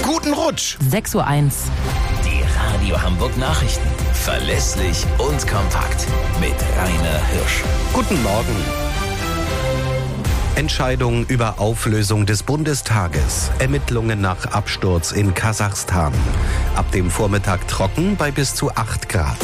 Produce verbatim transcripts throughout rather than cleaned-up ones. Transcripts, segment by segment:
Guten Rutsch! sechs Uhr eins. Die Radio Hamburg Nachrichten. Verlässlich und kompakt. Mit Rainer Hirsch. Guten Morgen. Entscheidung über Auflösung des Bundestages. Ermittlungen nach Absturz in Kasachstan. Ab dem Vormittag trocken bei bis zu acht Grad.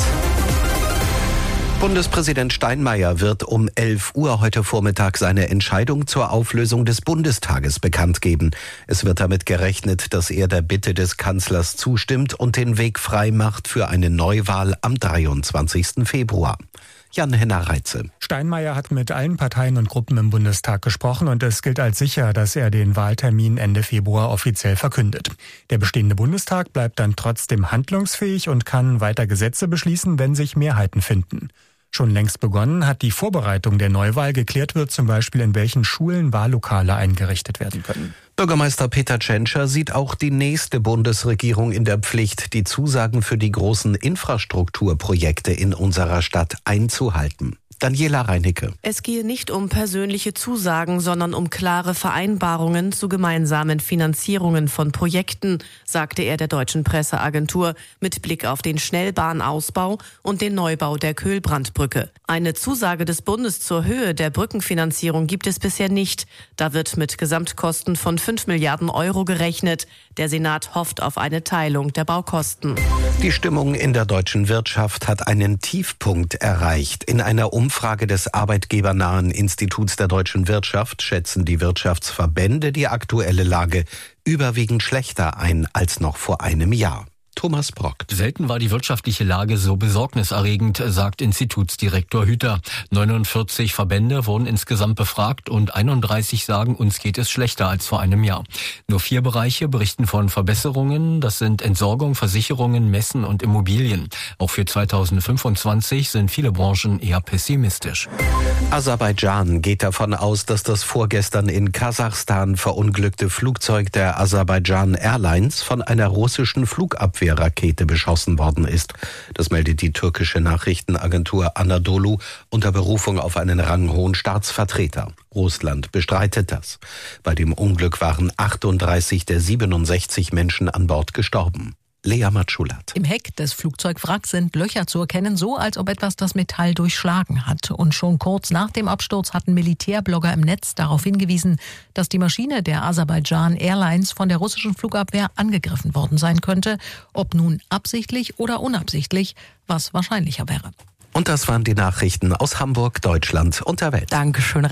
Bundespräsident Steinmeier wird um elf Uhr heute Vormittag seine Entscheidung zur Auflösung des Bundestages bekannt geben. Es wird damit gerechnet, dass er der Bitte des Kanzlers zustimmt und den Weg frei macht für eine Neuwahl am dreiundzwanzigsten Februar. Jan-Henner Reitze. Steinmeier hat mit allen Parteien und Gruppen im Bundestag gesprochen und es gilt als sicher, dass er den Wahltermin Ende Februar offiziell verkündet. Der bestehende Bundestag bleibt dann trotzdem handlungsfähig und kann weiter Gesetze beschließen, wenn sich Mehrheiten finden. Schon längst begonnen hat die Vorbereitung der Neuwahl. Geklärt wird zum Beispiel, in welchen Schulen Wahllokale eingerichtet werden können. Bürgermeister Peter Tschentscher sieht auch die nächste Bundesregierung in der Pflicht, die Zusagen für die großen Infrastrukturprojekte in unserer Stadt einzuhalten. Daniela Reinicke. Es gehe nicht um persönliche Zusagen, sondern um klare Vereinbarungen zu gemeinsamen Finanzierungen von Projekten, sagte er der Deutschen Presseagentur mit Blick auf den Schnellbahnausbau und den Neubau der Köhlbrandbrücke. Eine Zusage des Bundes zur Höhe der Brückenfinanzierung gibt es bisher nicht. Da wird mit Gesamtkosten von fünf Milliarden Euro gerechnet. Der Senat hofft auf eine Teilung der Baukosten. Die Stimmung in der deutschen Wirtschaft hat einen Tiefpunkt erreicht. In einer Umfrage des arbeitgebernahen Instituts der deutschen Wirtschaft schätzen die Wirtschaftsverbände die aktuelle Lage überwiegend schlechter ein als noch vor einem Jahr. Thomas Brock. Selten war die wirtschaftliche Lage so besorgniserregend, sagt Institutsdirektor Hüter. neunundvierzig Verbände wurden insgesamt befragt und einunddreißig sagen, uns geht es schlechter als vor einem Jahr. Nur vier Bereiche berichten von Verbesserungen. Das sind Entsorgung, Versicherungen, Messen und Immobilien. Auch für zweitausendfünfundzwanzig sind viele Branchen eher pessimistisch. Aserbaidschan geht davon aus, dass das vorgestern in Kasachstan verunglückte Flugzeug der Aserbaidschan Airlines von einer russischen Flugabwehr Rakete beschossen worden ist. Das meldet die türkische Nachrichtenagentur Anadolu unter Berufung auf einen ranghohen Staatsvertreter. Russland bestreitet das. Bei dem Unglück waren achtunddreißig der siebenundsechzig Menschen an Bord gestorben. Lea Matschulat. Im Heck des Flugzeugwracks sind Löcher zu erkennen, so als ob etwas das Metall durchschlagen hat. Und schon kurz nach dem Absturz hatten Militärblogger im Netz darauf hingewiesen, dass die Maschine der Aserbaidschan Airlines von der russischen Flugabwehr angegriffen worden sein könnte. Ob nun absichtlich oder unabsichtlich, was wahrscheinlicher wäre. Und das waren die Nachrichten aus Hamburg, Deutschland und der Welt. Dankeschön.